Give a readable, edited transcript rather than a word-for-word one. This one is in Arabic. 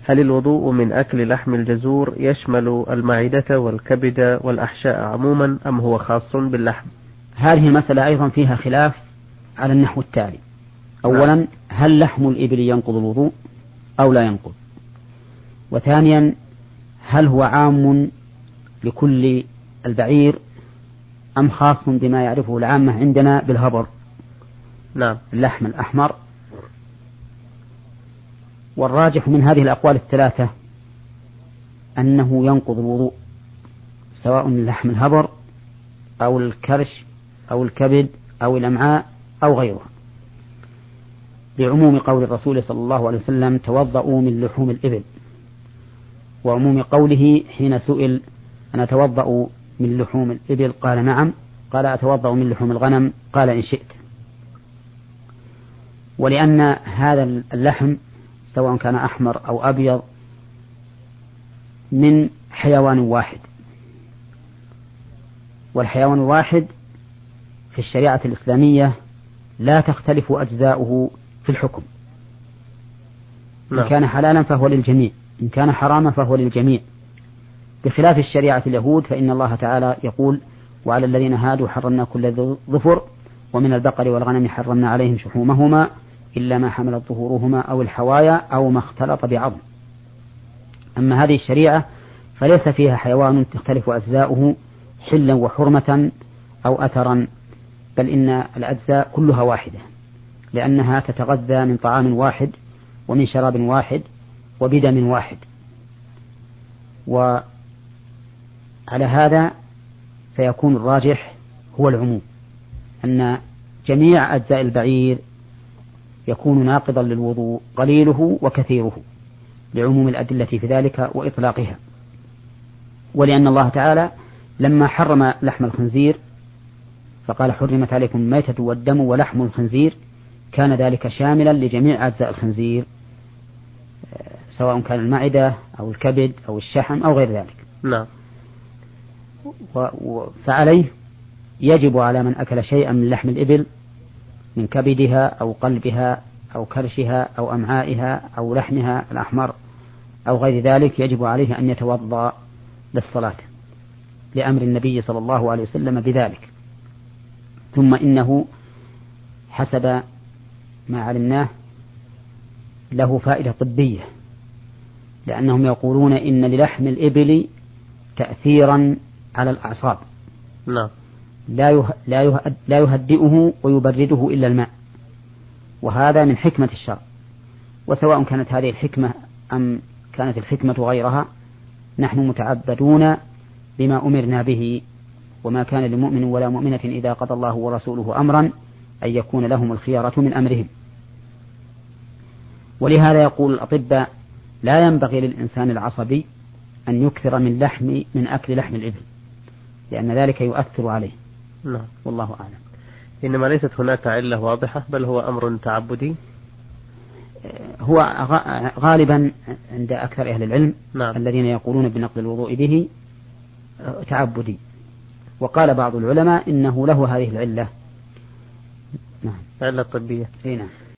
هل الوضوء من أكل لحم الجزور يشمل المعدة والكبد والأحشاء عموما أم هو خاص باللحم؟ هذه مسألة أيضا فيها خلاف على النحو التالي. أولا، هل لحم الإبل ينقض الوضوء أو لا ينقض؟ وثانيا، هل هو عام لكل البعير أم خاص بما يعرفه العامة عندنا بالهبر؟ نعم. اللحم الأحمر. والراجح من هذه الأقوال الثلاثة أنه ينقض الوضوء، سواء اللحم الهبر أو الكرش أو الكبد أو الأمعاء أو غيرها، بعموم قول الرسول صلى الله عليه وسلم: توضؤوا من لحوم الإبل، وعموم قوله حين سئل: أنا أتوضأ من لحوم الإبل؟ قال: نعم. قال: أتوضأ من لحوم الغنم؟ قال: إن شئت. ولأن هذا اللحم سواء كان أحمر أو أبيض من حيوان واحد، والحيوان الواحد في الشريعة الإسلامية لا تختلف أجزاؤه في الحكم. إن كان حلالا فهو للجميع، إن كان حراما فهو للجميع، بخلاف الشريعة اليهود، فإن الله تعالى يقول: وعلى الذين هادوا حرمنا كل ظفر، ومن البقر والغنم حرمنا عليهم شحومهما إلا ما حملت ظهورهما أو الحوايا أو ما اختلط بعظم. أما هذه الشريعة فليس فيها حيوان تختلف أجزاؤه حلا وحرمة أو أثرا، بل إن الأجزاء كلها واحدة، لأنها تتغذى من طعام واحد ومن شراب واحد وبدم واحد. وعلى هذا فيكون الراجح هو العموم، أن جميع أجزاء البعير يكون ناقضا للوضوء، قليله وكثيره، لعموم الأدلة في ذلك وإطلاقها. ولأن الله تعالى لما حرم لحم الخنزير فقال: حرمت عليكم الميتة والدم ولحم الخنزير، كان ذلك شاملا لجميع أجزاء الخنزير، سواء كان المعدة أو الكبد أو الشحم أو غير ذلك. نعم. فعليه يجب على من أكل شيئا من لحم الإبل من كبدها أو قلبها أو كرشها أو أمعائها أو لحمها الأحمر أو غير ذلك، يجب عليه أن يتوضأ للصلاة لأمر النبي صلى الله عليه وسلم بذلك. ثم إنه حسب ما علمناه له فائدة طبية، لأنهم يقولون إن للحم الإبل تأثيرا على الأعصاب. نعم. لا يهدئه ويبرده إلا الماء، وهذا من حكمة الشرع. وسواء كانت هذه الحكمة أم كانت الحكمة غيرها، نحن متعبدون بما أمرنا به، وما كان لمؤمن ولا مؤمنة إذا قضى الله ورسوله أمرا أن يكون لهم الخيارة من أمرهم. ولهذا يقول الأطباء: لا ينبغي للإنسان العصبي أن يكثر من أكل لحم الإبل، لأن ذلك يؤثر عليه. نعم. والله أعلم. إنما ليست هناك علة واضحة، بل هو أمر تعبدي. هو غالبا عند أكثر أهل العلم، نعم، الذين يقولون بنقض الوضوء به تعبدي. وقال بعض العلماء إنه له هذه العلة. نعم، علة طبية. نعم.